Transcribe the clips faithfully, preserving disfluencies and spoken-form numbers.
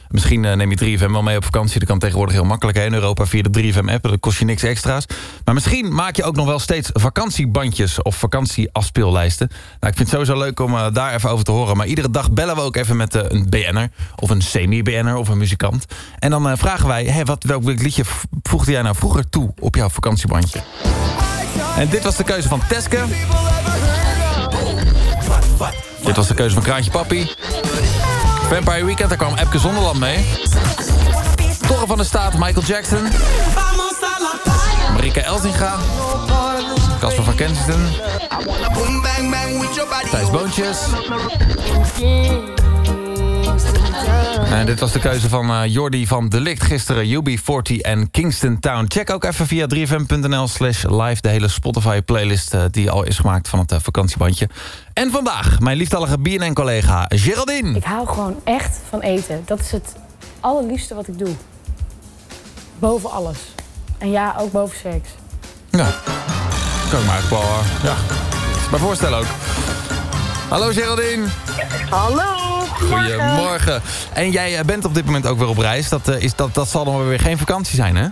Misschien uh, neem je drie F M wel mee op vakantie. Dat kan tegenwoordig heel makkelijk hè, in Europa via de drie F M app. Dat kost je niks extra's. Maar misschien maak je ook nog wel steeds vakantiebandjes of vakantieafspeellijsten. Nou, ik vind het sowieso leuk om uh, daar even over te horen. Maar iedere dag bellen we ook even met uh, een B N'er of een semi-B N'er of een muzikant. En dan uh, vragen wij, hey, wat, welk liedje voegde jij nou vroeger toe op jouw vakantiebandje? En dit was de keuze van Teske. Dit was de keuze van Kraantje Papi. Vampire Weekend, daar kwam Epke Zonderland mee. Torre van de Staat, Michael Jackson. Marika Elzinga. Casper van Kensington. Thijs Boontjes. En dit was de keuze van uh, Jordi van Delict gisteren, U B veertig en Kingston Town. Check ook even via drie f m punt n l slash live de hele Spotify-playlist uh, die al is gemaakt van het uh, vakantiebandje. En vandaag mijn lieftallige B N N-collega Geraldine. Ik hou gewoon echt van eten. Dat is het allerliefste wat ik doe. Boven alles. En ja, ook boven seks. Ja, kan ik me eigenlijk wel uh, ja, bij voorstellen ook. Hallo Geraldine. Hallo. Goedemorgen. En jij bent op dit moment ook weer op reis. Dat, uh, is, dat, dat zal dan weer geen vakantie zijn, hè?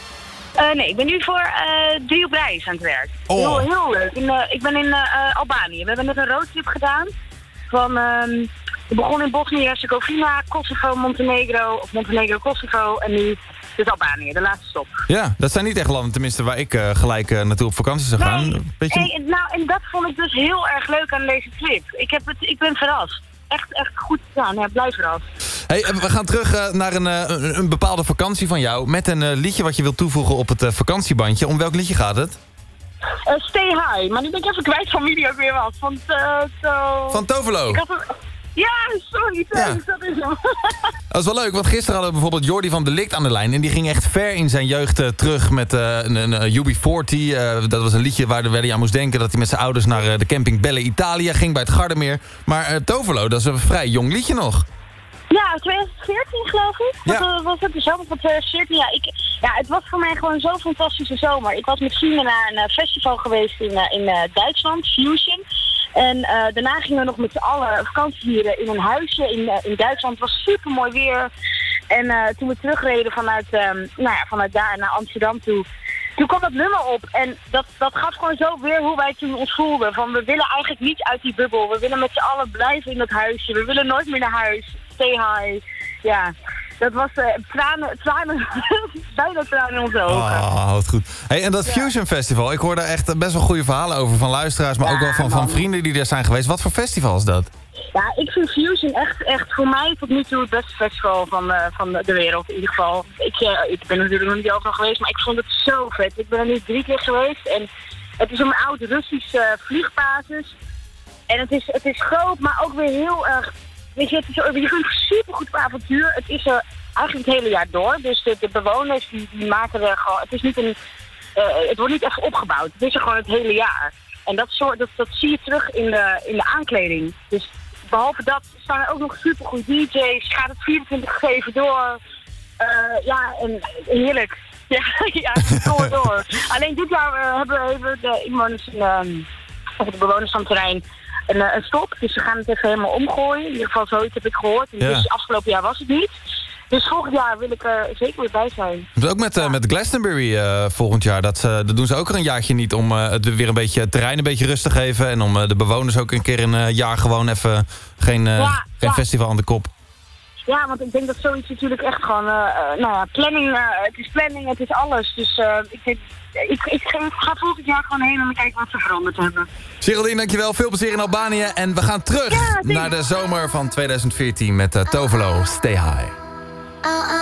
Uh, nee, ik ben nu voor uh, drie op reis aan het werk. Oh. Heel, heel leuk. In, uh, ik ben in uh, Albanië. We hebben net een roadtrip gedaan. Van, uh, we begonnen in Bosnië-Herzegovina, Kosovo, Montenegro, of Montenegro, Kosovo. En nu dus Albanië, de laatste stop. Ja, dat zijn niet echt landen tenminste waar ik uh, gelijk uh, naartoe op vakantie zou gaan. Nee, Beetje... hey, nou, en dat vond ik dus heel erg leuk aan deze trip. Ik, heb het, ik ben verrast. Echt, echt goed gedaan. Ja, blijf verrast. Hey, we gaan terug uh, naar een, uh, een, een bepaalde vakantie van jou. Met een uh, liedje wat je wilt toevoegen op het uh, vakantiebandje. Om welk liedje gaat het? Uh, Stay High. Maar nu ben ik even kwijt van wie die ook weer was. Van, uh, to... van Tovelo. Ik had een... Ja, sorry. sorry Ja. Dat is hem. Dat is wel leuk, want gisteren hadden we bijvoorbeeld Jordi van Delict aan de lijn. En die ging echt ver in zijn jeugd uh, terug met uh, een, een U B veertig. Uh, dat was een liedje waar, de, waar hij aan moest denken dat hij met zijn ouders naar uh, de camping Belle Italia ging bij het Gardermeer. Maar uh, Tovelo, dat is een vrij jong liedje nog. Ja, twintig veertien geloof ik. Ja. Wat was het? De zomer van twintig veertien. Ja, ik, ja, het was voor mij gewoon zo'n fantastische zomer. Ik was met vrienden naar een uh, festival geweest in, uh, in uh, Duitsland, Fusion. En uh, daarna gingen we nog met z'n allen vakantie vieren in een huisje in, uh, in Duitsland. Het was super mooi weer. En uh, toen we terugreden vanuit, um, nou ja, vanuit daar naar Amsterdam toe, toen kwam dat nummer op. En dat, dat gaf gewoon zo weer hoe wij toen ons voelden. Van we willen eigenlijk niet uit die bubbel. We willen met z'n allen blijven in dat huisje. We willen nooit meer naar huis. Stay high. Ja, dat was uh, tranen, tranen, bijna tranen in onze ogen. Oh, wat goed. Hey, en dat Ja. Fusion Festival, ik hoor daar echt best wel goede verhalen over van luisteraars, maar Ja, ook wel van, van man. vrienden die er zijn geweest. Wat voor festival is dat? Ja, ik vind Fusion echt, echt voor mij tot nu toe het beste festival van, uh, van de wereld in ieder geval. Ik, uh, ik ben natuurlijk nog niet overal geweest, maar ik vond het zo vet. Ik ben er nu drie keer geweest en het is een oude Russische uh, vliegbasis. En het is, het is groot, maar ook weer heel erg, weet je, het is, je kunt super goed op avontuur. Het is er eigenlijk het hele jaar door, dus de, de bewoners die, die maken er gewoon, het is niet een, uh, het wordt niet echt opgebouwd. Het is er gewoon het hele jaar. En dat, soort, dat, dat zie je terug in de, in de aankleding. Dus behalve dat staan er ook nog supergoed D J's. Gaat het vierentwintig zeven door. Uh, ja, en heerlijk. Ja, ja, door door. Alleen dit jaar uh, hebben, hebben de inwoners, um, of de bewoners van het terrein, een, uh, een stop. Dus ze gaan het even helemaal omgooien. In ieder geval zoiets heb ik gehoord. En Ja. dus afgelopen jaar was het niet. Dus volgend jaar wil ik er zeker weer bij zijn. Dus ook met, uh, met Glastonbury uh, volgend jaar. Dat, uh, dat doen ze ook er een jaartje niet om uh, het weer een beetje het terrein een beetje rust te geven. En om uh, de bewoners ook een keer een uh, jaar gewoon even geen, uh, Ja, geen ja. festival aan de kop. Ja, want ik denk dat zoiets natuurlijk echt gewoon, uh, uh, nou ja, planning, uh, het is planning, het is alles. Dus uh, ik, denk, ik, ik ga, ga volgend jaar gewoon heen en kijken wat ze veranderd hebben. Geraldine, dankjewel. Veel plezier in Albanië. En we gaan terug Ja, naar de zomer van tweeduizend veertien met uh, Tovelo, Stay High. Oh, oh.